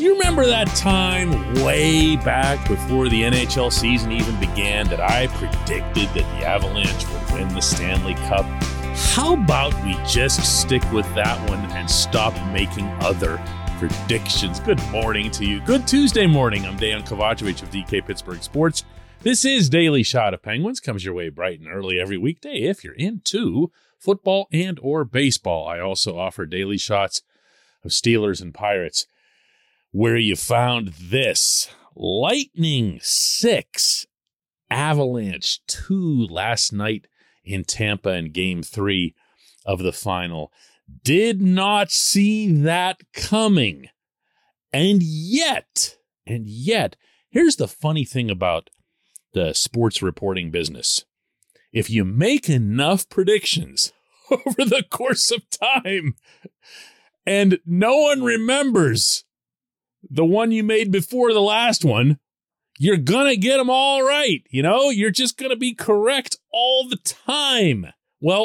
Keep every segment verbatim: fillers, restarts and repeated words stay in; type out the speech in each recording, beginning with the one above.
Do you remember that time way back before the N H L season even began that I predicted that the Avalanche would win the Stanley Cup? How about we just stick with that one and stop making other predictions? Good morning to you. Good Tuesday morning. I'm Dejan Kovacevic of D K Pittsburgh Sports. This is Daily Shot of Penguins. Comes your way bright and early every weekday if you're into football and or baseball. I also offer daily shots of Steelers and Pirates, where you found this. Lightning six, Avalanche two last night in Tampa in game three of the final. Did not see that coming. And yet, and yet, here's the funny thing about the sports reporting business. If you make enough predictions over the course of time and no one remembers the one you made before the last one, you're going to get them all right. You know, you're just going to be correct all the time. Well,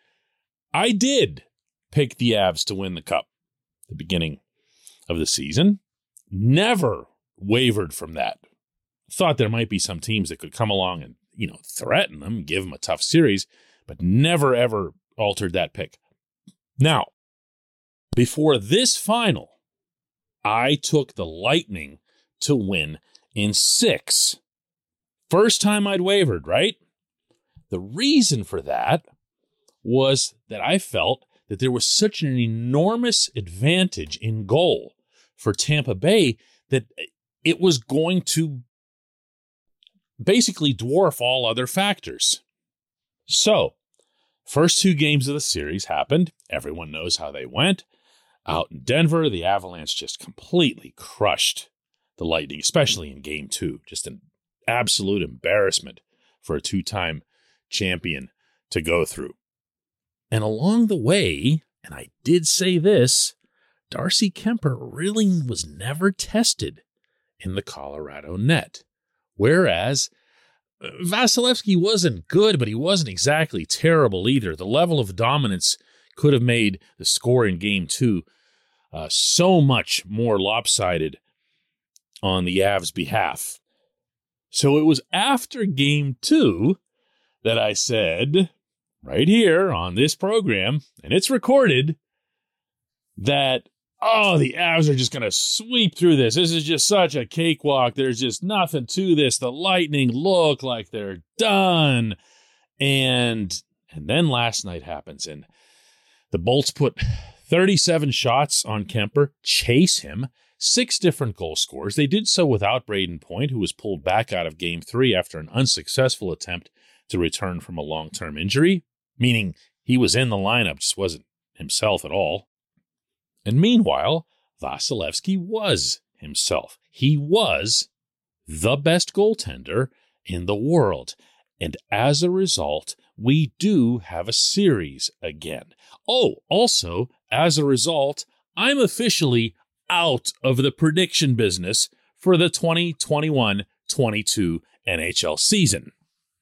I did pick the Avs to win the Cup at the beginning of the season. Never wavered from that. Thought there might be some teams that could come along and, you know, threaten them, give them a tough series, but never, ever altered that pick. Now, before this final, I took the Lightning to win in six. First time I'd wavered, right? The reason for that was that I felt that there was such an enormous advantage in goal for Tampa Bay that it was going to basically dwarf all other factors. So, first two games of the series happened. Everyone knows how they went. Out in Denver, the Avalanche just completely crushed the Lightning, especially in game two. Just an absolute embarrassment for a two-time champion to go through. And along the way, and I did say this, Darcy Kuemper really was never tested in the Colorado net. Whereas Vasilevsky wasn't good, but he wasn't exactly terrible either. The level of dominance could have made the score in game two uh, so much more lopsided on the Avs' behalf. So it was after game two that I said, right here on this program, and it's recorded, that oh, the Avs are just going to sweep through this. This is just such a cakewalk. There's just nothing to this. The Lightning look like they're done. And and then last night happens, and the Bolts put thirty-seven shots on Kuemper, chase him, six different goal scorers. They did so without Braden Point, who was pulled back out of game three after an unsuccessful attempt to return from a long-term injury, meaning he was in the lineup, just wasn't himself at all. And meanwhile, Vasilevsky was himself. He was the best goaltender in the world. And as a result, we do have a series again. Oh, also, as a result, I'm officially out of the prediction business for the twenty twenty-one twenty-two N H L season.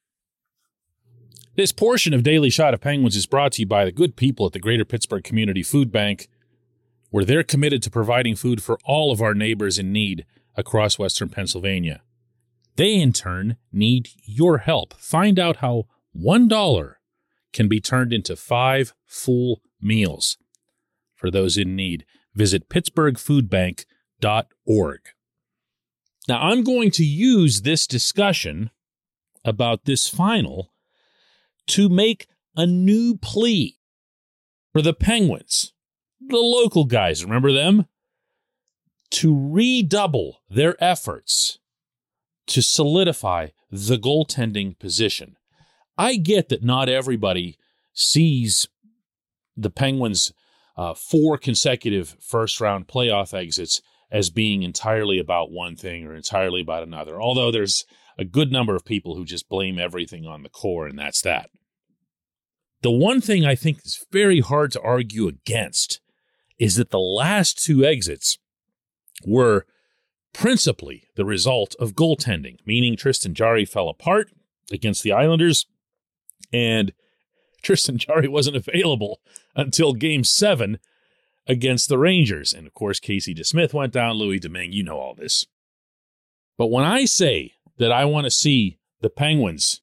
This portion of Daily Shot of Penguins is brought to you by the good people at the Greater Pittsburgh Community Food Bank, where they're committed to providing food for all of our neighbors in need across Western Pennsylvania. They, in turn, need your help. Find out how one dollar can be turned into five full meals for those in need. Visit pittsburgh food bank dot org. Now, I'm going to use this discussion about this final to make a new plea for the Penguins, the local guys, remember them? To redouble their efforts to solidify the goaltending position. I get that not everybody sees the Penguins' uh, four consecutive first-round playoff exits as being entirely about one thing or entirely about another, although there's a good number of people who just blame everything on the core, and that's that. The one thing I think is very hard to argue against is that the last two exits were principally the result of goaltending, meaning Tristan Jarry fell apart against the Islanders, and Tristan Jarry wasn't available until Game seven against the Rangers. And of course, Casey DeSmith went down, Louis Domingue, you know all this. But when I say that I want to see the Penguins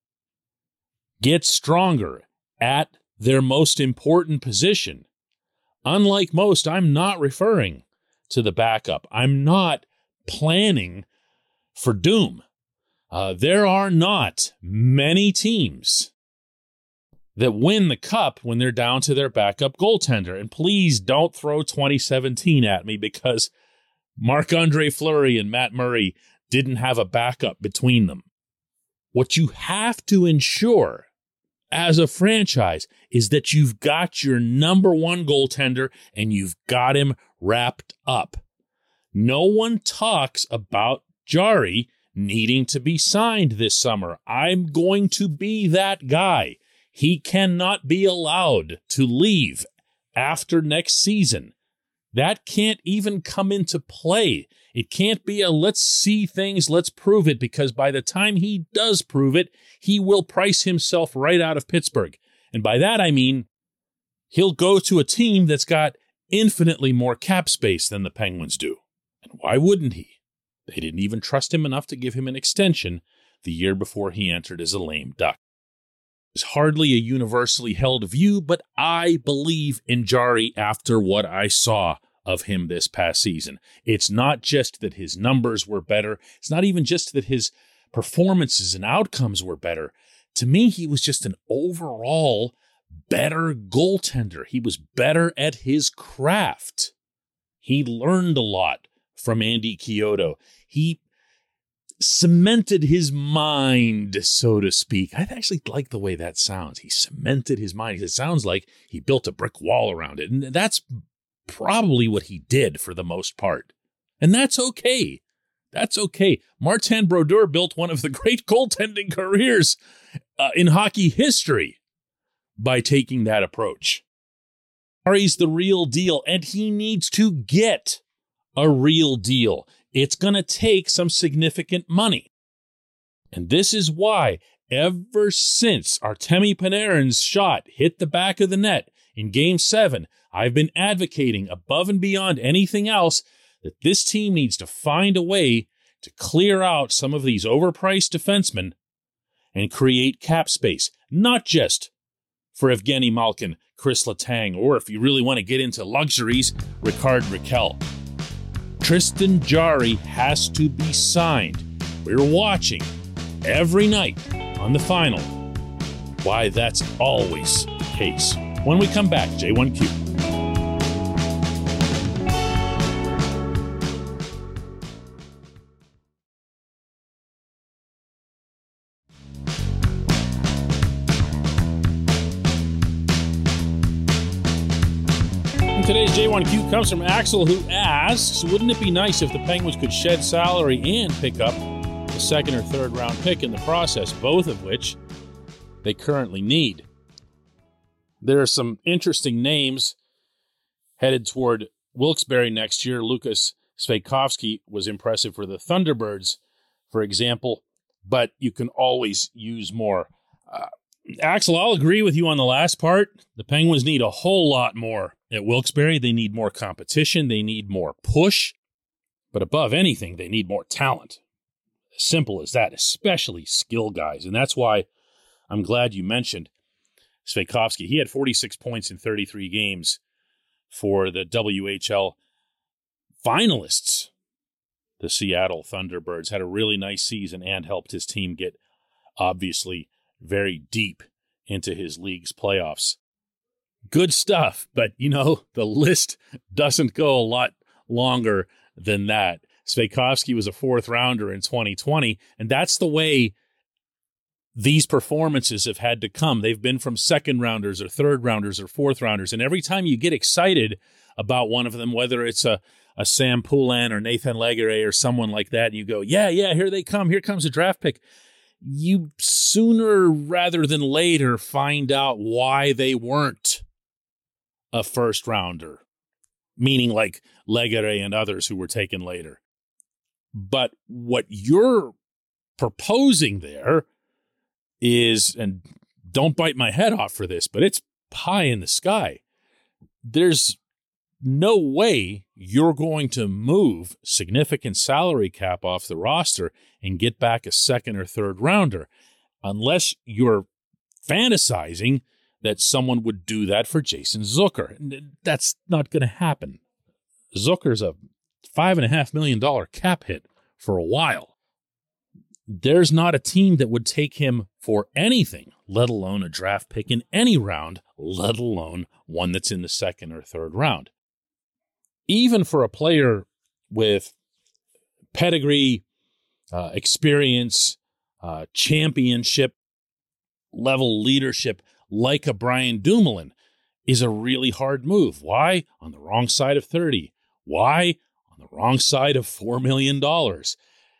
get stronger at their most important position, unlike most, I'm not referring to the backup. I'm not planning for doom. Uh, there are not many teams that win the cup when they're down to their backup goaltender. And please don't throw twenty seventeen at me, because Marc-Andre Fleury and Matt Murray didn't have a backup between them. What you have to ensure as a franchise is that you've got your number one goaltender and you've got him wrapped up. No one talks about Jarry needing to be signed this summer. I'm going to be that guy. He cannot be allowed to leave after next season. That can't even come into play. It can't be a let's see things, let's prove it, because by the time he does prove it, he will price himself right out of Pittsburgh. And by that I mean he'll go to a team that's got infinitely more cap space than the Penguins do. And why wouldn't he? They didn't even trust him enough to give him an extension the year before he entered as a lame duck. It's hardly a universally held view, but I believe in Jarry after what I saw of him this past season. It's not just that his numbers were better. It's not even just that his performances and outcomes were better. To me, he was just an overall better goaltender. He was better at his craft. He learned a lot from Andy Chiodo. He cemented his mind, so to speak. I actually like the way that sounds. He cemented his mind. It sounds like he built a brick wall around it. And that's probably what he did for the most part. And that's okay. That's okay. Martin Brodeur built one of the great goaltending careers uh, in hockey history by taking that approach. Jarry's the real deal, and he needs to get a real deal. It's going to take some significant money. And this is why, ever since Artemi Panarin's shot hit the back of the net in Game seven, I've been advocating above and beyond anything else that this team needs to find a way to clear out some of these overpriced defensemen and create cap space, not just for Evgeny Malkin, Chris Letang, or if you really want to get into luxuries, Rickard Rakell. Tristan Jarry has to be signed. We're watching every night on The Final why that's always the case. When we come back, J one Q. Today's J one Q comes from Axel, who asks, wouldn't it be nice if the Penguins could shed salary and pick up the second or third round pick in the process, both of which they currently need? There are some interesting names headed toward Wilkes-Barre next year. Lukas Svejkovsky was impressive for the Thunderbirds, for example, but you can always use more. Uh, Axel, I'll agree with you on the last part. The Penguins need a whole lot more at Wilkes-Barre. They need more competition. They need more push. But above anything, they need more talent. As simple as that, especially skill guys. And that's why I'm glad you mentioned Svejkovsky. He had forty-six points in thirty-three games for the W H L finalists. The Seattle Thunderbirds had a really nice season and helped his team get, obviously, very deep into his league's playoffs. Good stuff, but, you know, the list doesn't go a lot longer than that. Svejkovsky was a fourth rounder in twenty twenty, and that's the way these performances have had to come. They've been from second rounders or third rounders or fourth rounders, and every time you get excited about one of them, whether it's a, a Sam Poulin or Nathan Legare or someone like that, and you go, yeah, yeah, here they come, here comes a draft pick, you sooner rather than later find out why they weren't a first rounder, meaning like Legare and others who were taken later. But what you're proposing there is, and don't bite my head off for this, but it's pie in the sky. There's no way you're going to move significant salary cap off the roster and get back a second or third rounder unless you're fantasizing that someone would do that for Jason Zucker. That's not going to happen. Zucker's a five and a half million dollar cap hit for a while. There's not a team that would take him for anything, let alone a draft pick in any round, let alone one that's in the second or third round. Even for a player with pedigree, uh, experience, uh, championship level leadership like a Brian Dumoulin is a really hard move. Why? On the wrong side of thirty. Why? On the wrong side of four million dollars.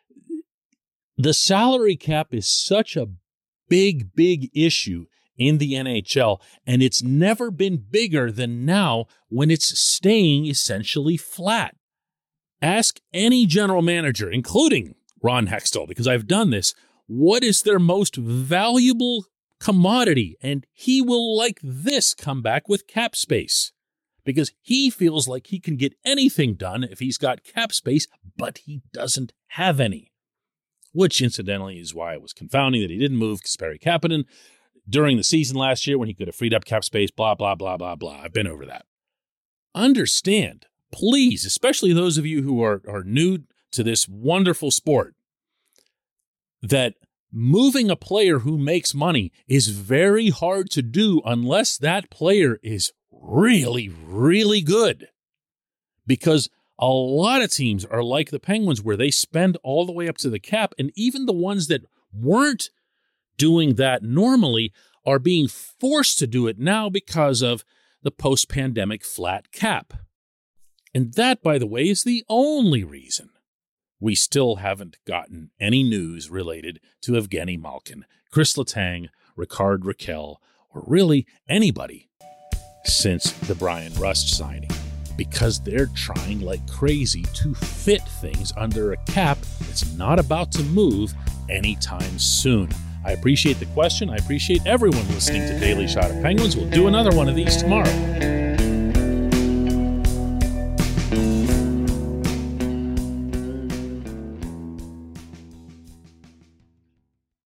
The salary cap is such a big, big issue in the N H L, and it's never been bigger than now when it's staying essentially flat. Ask any general manager, including Ron Hextall, because I've done this, what is their most valuable commodity? And he will, like this, come back with cap space, because he feels like he can get anything done if he's got cap space, but he doesn't have any. Which, incidentally, is why it was confounding that he didn't move Kasperi Kapanen during the season last year when he could have freed up cap space, blah, blah, blah, blah, blah. I've been over that. Understand, please, especially those of you who are, are new to this wonderful sport, that moving a player who makes money is very hard to do unless that player is really, really good. Because a lot of teams are like the Penguins where they spend all the way up to the cap, and even the ones that weren't doing that normally are being forced to do it now because of the post-pandemic flat cap. And that, by the way, is the only reason we still haven't gotten any news related to Evgeny Malkin, Chris Letang, Ricard Rakell, or really anybody since the Brian Rust signing, because they're trying like crazy to fit things under a cap that's not about to move anytime soon. I appreciate the question. I appreciate everyone listening to Daily Shot of Penguins. We'll do another one of these tomorrow.